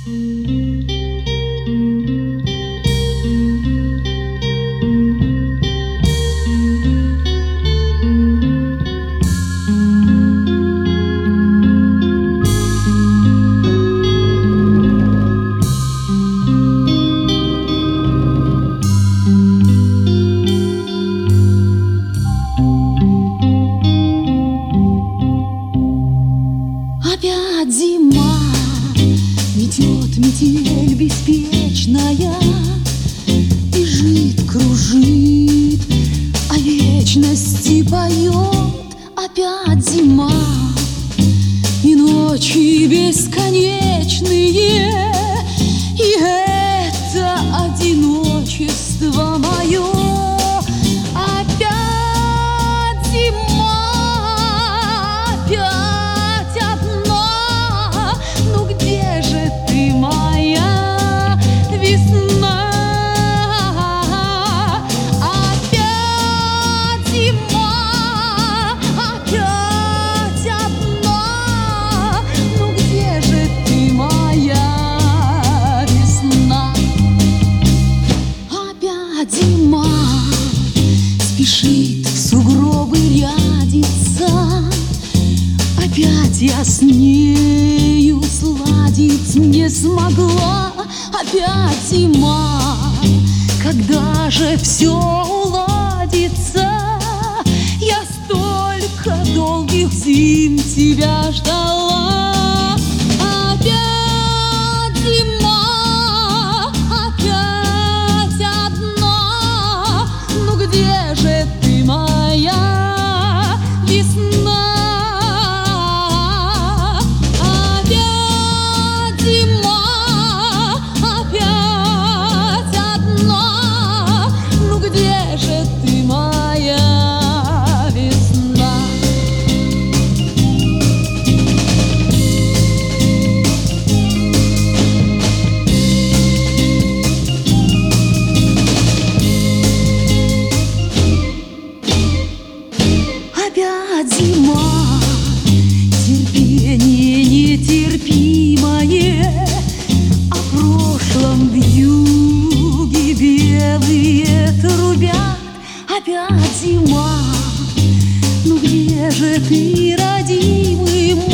Опять зима, метет метель беспечная, бежит, кружит, о вечности поет. Опять зима, и ночи бесконечные, и это одиночество мое. Опять зима, опять одна. Ну где же ты, моя весна? Опять зима, опять одна. Ну где же ты, моя весна? Опять зима спешит в сугробы рядиться. Опять я с нею сладить не смогла. Опять зима, когда же все уладится? Я столько долгих зим тебя ждала. Опять зима, опять одна. Ну где же ты, моя весна? Опять зима, опять одна. Ну где же ты, моя весна? Опять зима, терпение нетерпимое, о прошлом вьюги белые трубят. Опять зима, ну где же ты, родимый мой?